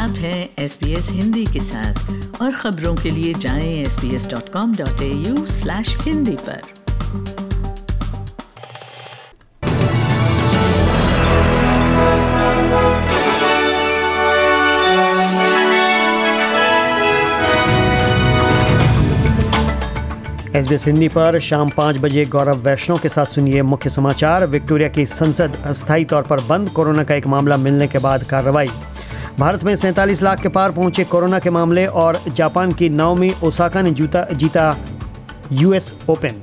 आप हैं SBS हिंदी के साथ और खबरों के लिए जाएं sbs.com.au/hindi पर। SBS हिंदी पर शाम 5 बजे गौरव वैष्णव के साथ सुनिए मुख्य समाचार। विक्टोरिया की संसद अस्थायी तौर पर बंद, कोरोना का एक मामला मिलने के बाद कार्रवाई। भारत में 47 लाख के पार पहुंचे कोरोना के मामले और जापान की नाओमी ओसाका ने जीता US ओपन।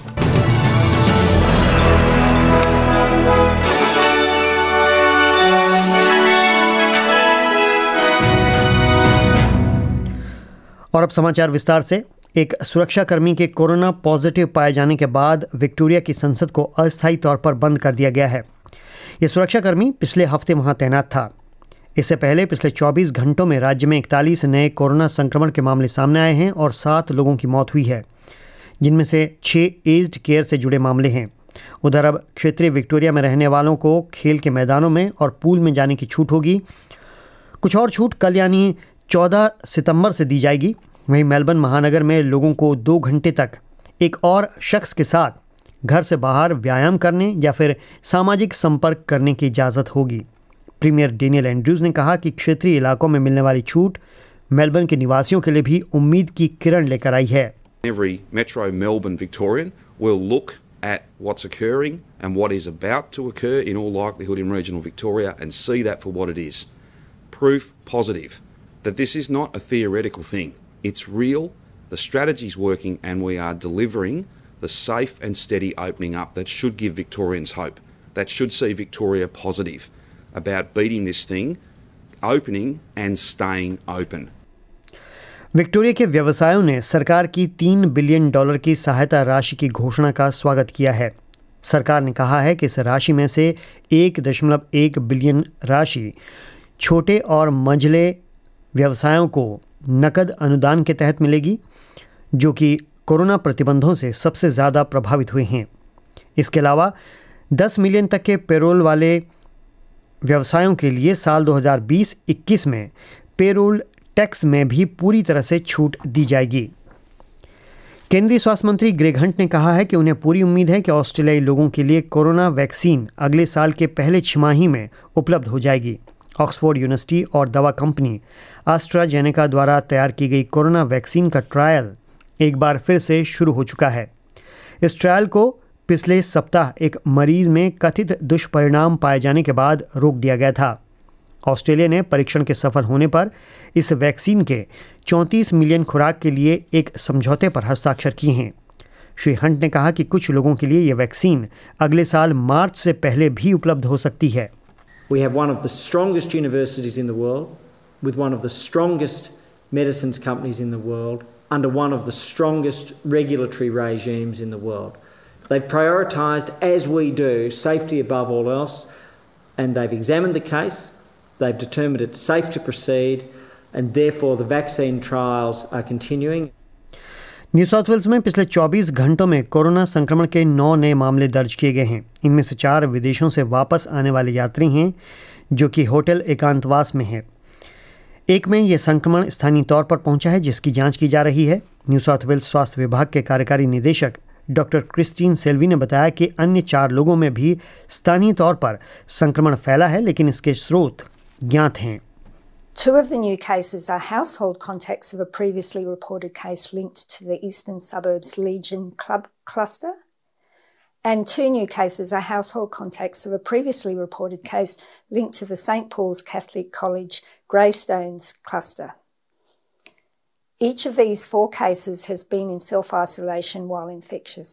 और अब समाचार विस्तार से। एक सुरक्षाकर्मी के कोरोना पॉजिटिव पाए जाने के बाद विक्टोरिया की संसद को अस्थायी तौर पर बंद कर दिया गया है। यह सुरक्षाकर्मी पिछले हफ्ते वहां तैनात था। इससे पहले पिछले 24 घंटों में राज्य में 41 नए कोरोना संक्रमण के मामले सामने आए हैं और 7 लोगों की मौत हुई है, जिनमें से 6 एज्ड केयर से जुड़े मामले हैं। उधर अब क्षेत्रीय विक्टोरिया में रहने वालों को खेल के मैदानों में और पूल में जाने की छूट होगी। कुछ और छूट कल यानी 14 सितंबर से दी जाएगी। वहीं मेलबर्न महानगर में लोगों को 2 घंटे तक एक और शख्स के साथ घर से बाहर व्यायाम करने या फिर सामाजिक संपर्क करने की इजाज़त होगी। प्रीमियर डेनियल एंड्रूज ने कहा कि क्षेत्रीय इलाकों में मिलने वाली छूट मेलबर्न के निवासियों के लिए भी उम्मीद की किरण लेकर आई है। Every Metro Melbourne Victorian will look at what's occurring and what is about to occur in all likelihood in regional Victoria and see that for what it is. Proof positive that this is not a theoretical thing. It's real, the strategy's working, and we are delivering the safe and steady opening up that should give Victorians hope, that should see Victoria positive about beating this thing, opening and staying open. Victoria के व्यवसायों ने सरकार की $3 billion की सहायता राशि की घोषणा का स्वागत किया है। सरकार ने कहा है कि इस राशि में से 1.1 बिलियन राशि छोटे और मंझले व्यवसायों को नकद अनुदान के तहत मिलेगी, जो कि कोरोना प्रतिबंधों से सबसे ज़्यादा प्रभावित हुए हैं। इसके अलावा 10 मिलियन तक के पेरोल वाले व्यवसायों के लिए साल 2020-21 में पेरोल टैक्स में भी पूरी तरह से छूट दी जाएगी। केंद्रीय स्वास्थ्य मंत्री ग्रेग हंट ने कहा है कि उन्हें पूरी उम्मीद है कि ऑस्ट्रेलियाई लोगों के लिए कोरोना वैक्सीन अगले साल के पहले छमाही में उपलब्ध हो जाएगी। ऑक्सफोर्ड यूनिवर्सिटी और दवा कंपनी एस्ट्राजेनेका द्वारा तैयार की गई कोरोना वैक्सीन का ट्रायल एक बार फिर से शुरू हो चुका है। इस ट्रायल को पिछले सप्ताह एक मरीज में कथित दुष्परिणाम पाए जाने के बाद रोक दिया गया था। ऑस्ट्रेलिया ने परीक्षण के सफल होने पर इस वैक्सीन के 34 मिलियन खुराक के लिए एक समझौते पर हस्ताक्षर किए हैं। श्री हंट ने कहा कि कुछ लोगों के लिए यह वैक्सीन अगले साल मार्च से पहले भी उपलब्ध हो सकती है। We have one of the strongest universities in the world, with one of the strongest medicines companies in the world, under one of the strongest regulatory regimes in the world. They've prioritised, as we do, safety above all else, and they've examined the case, they've determined it's safe to proceed, and therefore the vaccine trials are continuing. New South Wales में पिछले 24 घंटों में corona संक्रमण के 9 नए मामले दर्ज किए गए हैं। इनमें से 4 विदेशों से वापस आने वाले यात्री हैं, जो कि होटल एकांतवास में हैं। एक में यह संक्रमण स्थानीय तौर पर पहुंचा है, जिसकी जांच की जा रही है। न्यू साउथ वेल्स स्वास्थ्य विभाग के कार्यकारी निदेशक डॉक्टर क्रिस्टीन सेल्वी ने बताया कि अन्य 4 लोगों में भी स्थानीय तौर पर संक्रमण फैला है, लेकिन इसके स्रोत ज्ञात हैं। 2 of the new cases are household contacts of a previously reported case linked to the Eastern Suburbs Legion Club cluster, and 2 new cases are household contacts of a previously reported case linked to the St. Paul's Catholic College Greystones cluster. Each of these 4 cases has been in self-isolation while infectious.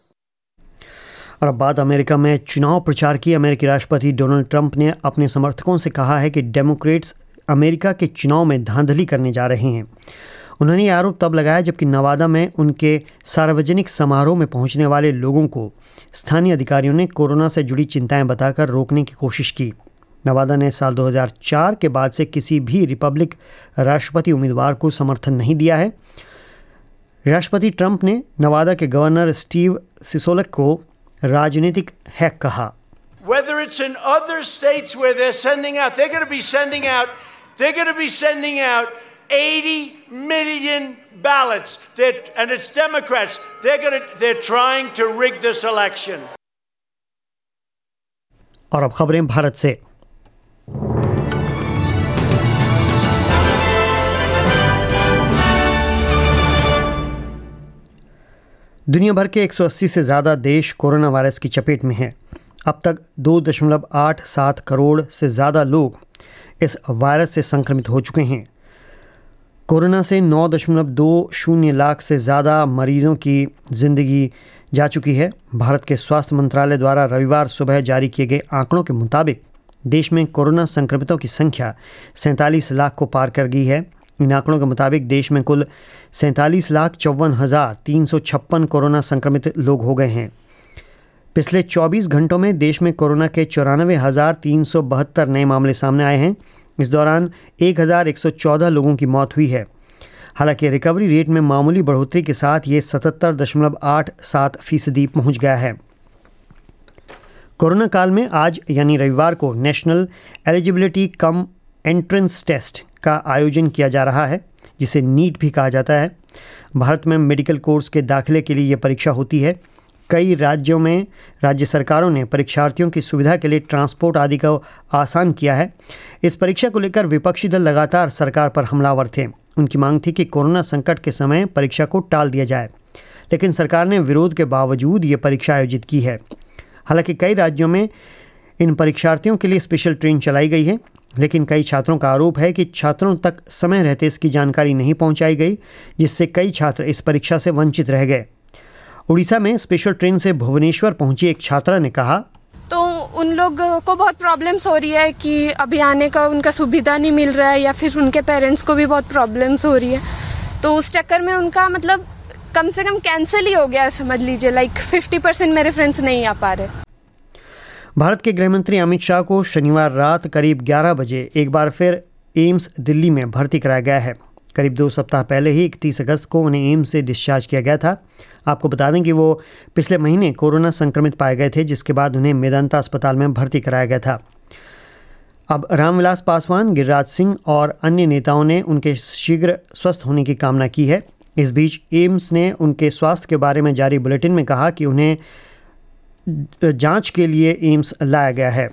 और अब बात America में चुनाव प्रचार की। अमेरिकी राष्ट्रपति Donald Trump ने अपने समर्थकों से कहा है कि डेमोक्रेट्स अमेरिका के चुनाव में धांधली करने जा रहे हैं। उन्होंने यह आरोप तब लगाया जबकि नवादा में उनके सार्वजनिक समारोह में पहुंचने वाले लोगों को स्थानीय अधिकारियों ने कोरोना से जुड़ी चिंताएं बताकर रोकने की कोशिश की। नवादा ने साल 2004 के बाद से किसी भी रिपब्लिक राष्ट्रपति उम्मीदवार को समर्थन नहीं दिया है। राष्ट्रपति ट्रंप ने नवादा के गवर्नर स्टीव सिसोलक को राजनीतिक हैक कहा। Whether it's in other states where they're going to be sending out They're going to be sending out 80 million ballots. And it's Democrats. They're trying to rig this election. और अब खबरें भारत से। दुनिया भर के 180 से ज़्यादा देश कोरोना वायरस की चपेट में हैं। अब तक 2.87 करोड़ से ज़्यादा लोग इस वायरस से संक्रमित हो चुके हैं। कोरोना से 9.20 लाख से ज़्यादा मरीजों की ज़िंदगी जा चुकी है। भारत के स्वास्थ्य मंत्रालय द्वारा रविवार सुबह जारी किए गए आंकड़ों के मुताबिक देश में कोरोना संक्रमितों की संख्या 47 लाख को पार कर गई है। इन आंकड़ों के मुताबिक देश में कुल 47,54,356 कोरोना संक्रमित लोग हो गए हैं। पिछले 24 घंटों में देश में कोरोना के 94,372 नए मामले सामने आए हैं। इस दौरान 1,114 लोगों की मौत हुई है। हालांकि रिकवरी रेट में मामूली बढ़ोतरी के साथ ये 77.87% पहुंच गया है। कोरोना काल में आज यानी रविवार को national eligibility cum entrance test का आयोजन किया जा रहा है, जिसे नीट भी कहा जाता है। भारत में मेडिकल कोर्स के दाखिले के लिए यह परीक्षा होती है। कई राज्यों में राज्य सरकारों ने परीक्षार्थियों की सुविधा के लिए ट्रांसपोर्ट आदि को आसान किया है। इस परीक्षा को लेकर विपक्षी दल लगातार सरकार पर हमलावर थे। उनकी मांग थी कि कोरोना संकट के समय परीक्षा को टाल दिया जाए, लेकिन सरकार ने विरोध के बावजूद ये परीक्षा आयोजित की है। हालांकि कई राज्यों में इन परीक्षार्थियों के लिए स्पेशल ट्रेन चलाई गई है, लेकिन कई छात्रों का आरोप है कि छात्रों तक समय रहते इसकी जानकारी नहीं पहुंचाई गई, जिससे कई छात्र इस परीक्षा से वंचित रह गए। उड़ीसा में स्पेशल ट्रेन से भुवनेश्वर पहुंची एक छात्रा ने कहा, तो उन लोग को बहुत प्रॉब्लम्स हो रही है कि अभी आने का उनका सुविधा नहीं मिल रहा है, या फिर उनके पेरेंट्स को भी बहुत प्रॉब्लम्स हो रही है। तो उस चक्कर में उनका मतलब कम से कम कैंसिल ही हो गया, समझ लीजिए। 50% मेरे फ्रेंड्स नहीं आ पा रहे। भारत के गृह मंत्री अमित शाह को शनिवार रात करीब 11 बजे एक बार फिर एम्स दिल्ली में भर्ती कराया गया है। करीब 2 सप्ताह पहले ही 31 अगस्त को उन्हें एम्स से डिस्चार्ज किया गया था। आपको बता दें कि वो पिछले महीने कोरोना संक्रमित पाए गए थे, जिसके बाद उन्हें मेदांता अस्पताल में भर्ती कराया गया था। अब रामविलास पासवान, गिरिराज सिंह और अन्य नेताओं ने उनके शीघ्र स्वस्थ होने की कामना की है। इस बीच एम्स ने उनके स्वास्थ्य के बारे में जारी बुलेटिन में कहा कि उन्हें जांच के लिए एम्स लाया गया है।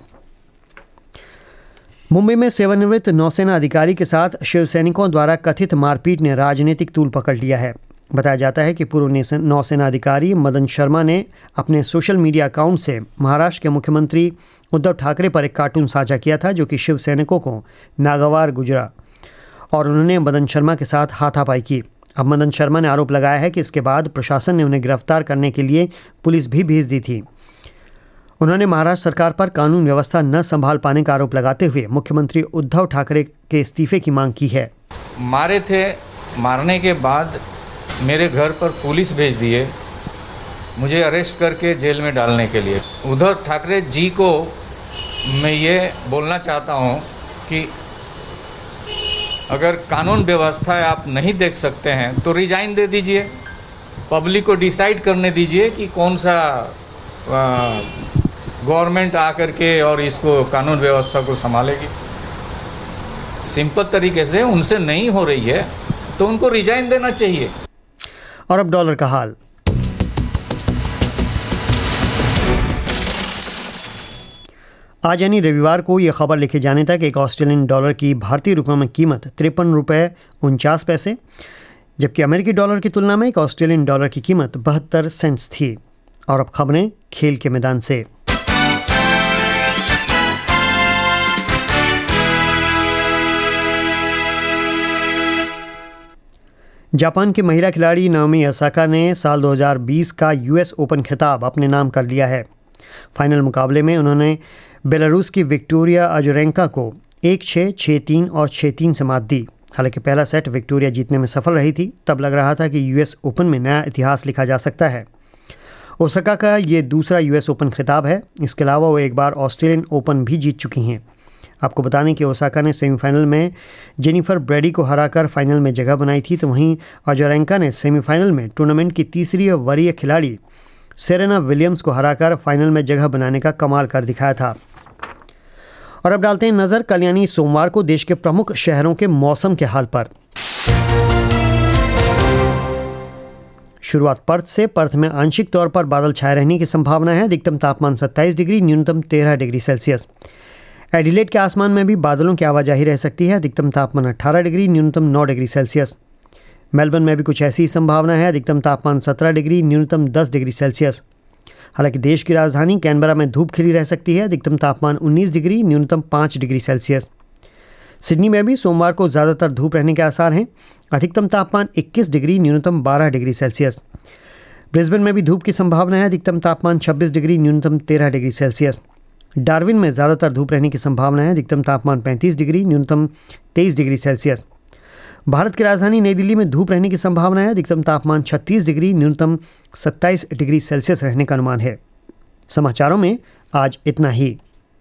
मुंबई में सेवानिवृत्त नौसेना अधिकारी के साथ शिवसैनिकों द्वारा कथित मारपीट ने राजनीतिक तूल पकड़ लिया है। बताया जाता है कि पूर्व नौसेना अधिकारी मदन शर्मा ने अपने सोशल मीडिया अकाउंट से महाराष्ट्र के मुख्यमंत्री उद्धव ठाकरे पर एक कार्टून साझा किया था, जो कि शिव सैनिकों को नागवार गुजरा, और उन्होंने मदन शर्मा के साथ हाथापाई की। अब मदन शर्मा ने आरोप लगाया है कि इसके बाद प्रशासन ने उन्हें गिरफ्तार करने के लिए पुलिस भी भेज दी थी। उन्होंने महाराष्ट्र सरकार पर कानून व्यवस्था न संभाल पाने का आरोप लगाते हुए मुख्यमंत्री उद्धव ठाकरे के इस्तीफे की मांग की है। मारे थे, मारने के बाद मेरे घर पर पुलिस भेज दिए, मुझे अरेस्ट करके जेल में डालने के लिए। उद्धव ठाकरे जी को मैं ये बोलना चाहता हूँ कि अगर कानून व्यवस्था आप नहीं देख सकते हैं तो रिजाइन दे दीजिए। पब्लिक को डिसाइड करने दीजिए कि कौन सा गवर्नमेंट आकर के और इसको कानून व्यवस्था को संभालेगी। सिंपल तरीके से उनसे नहीं हो रही है तो उनको रिजाइन देना चाहिए। और अब डॉलर का हाल। आज यानी रविवार को यह खबर लिखे जाने तक एक ऑस्ट्रेलियन डॉलर की भारतीय रुपयों में कीमत 53 रुपये 49 पैसे, जबकि अमेरिकी डॉलर की तुलना में एक ऑस्ट्रेलियन डॉलर की कीमत 72 सेंट्स थी। और अब खबरें खेल के मैदान से। जापान की महिला खिलाड़ी नाओमी ओसाका ने साल 2020 का यूएस ओपन खिताब अपने नाम कर लिया है। फाइनल मुकाबले में उन्होंने बेलारूस की विक्टोरिया अजरेंका को 1-6, 6-3 और 6-3 से मात दी। हालांकि पहला सेट विक्टोरिया जीतने में सफल रही थी। तब लग रहा था कि यूएस ओपन में नया इतिहास लिखा जा सकता है। ओसाका का ये दूसरा यूएस ओपन खिताब है। इसके अलावा वो एक बार ऑस्ट्रेलियन ओपन भी जीत चुकी हैं। आपको बता दें कि ओसाका ने सेमीफाइनल में जेनिफर ब्रैडी को हराकर फाइनल में जगह बनाई थी, तो वहीं अजरेंका ने सेमीफाइनल में टूर्नामेंट की तीसरी वरीय खिलाड़ी सेरेना विलियम्स को हराकर फाइनल में जगह बनाने का कमाल कर दिखाया था। और अब डालते हैं नजर कल यानी सोमवार को देश के प्रमुख शहरों के मौसम के हाल पर। शुरुआत पर्थ से। पर्थ में आंशिक तौर पर बादल छाए रहने की संभावना है। अधिकतम तापमान 27 डिग्री, न्यूनतम 13 डिग्री सेल्सियस। एडिलेड के आसमान में भी बादलों की आवाजाही रह सकती है। अधिकतम तापमान 18 डिग्री, न्यूनतम 9 डिग्री सेल्सियस। मेलबर्न में भी कुछ ऐसी ही संभावना है। अधिकतम तापमान 17 डिग्री, न्यूनतम 10 डिग्री सेल्सियस। हालांकि देश की राजधानी कैनबरा में धूप खिली रह सकती है। अधिकतम तापमान 19 डिग्री, न्यूनतम 5 डिग्री सेल्सियस। सिडनी में भी सोमवार को ज़्यादातर धूप रहने के आसार हैं। अधिकतम तापमान 21 डिग्री, न्यूनतम 12 डिग्री सेल्सियस। ब्रिस्बेन में भी धूप की संभावना है। अधिकतम तापमान 26 डिग्री, न्यूनतम 13 डिग्री सेल्सियस। डार्विन में ज़्यादातर धूप रहने की संभावना है। अधिकतम तापमान 35 डिग्री, न्यूनतम 23 डिग्री सेल्सियस। भारत की राजधानी नई दिल्ली में धूप रहने की संभावना है। अधिकतम तापमान 36 डिग्री, न्यूनतम 27 डिग्री सेल्सियस रहने का अनुमान है। समाचारों में आज इतना ही।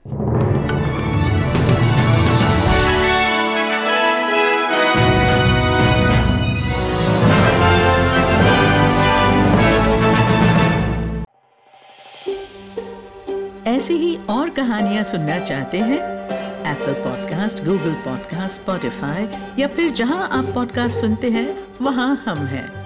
ऐसी ही और कहानियाँ सुनना चाहते हैं? Apple podcast, Google podcast, Spotify या फिर जहां आप पॉडकास्ट सुनते हैं वहां हम हैं।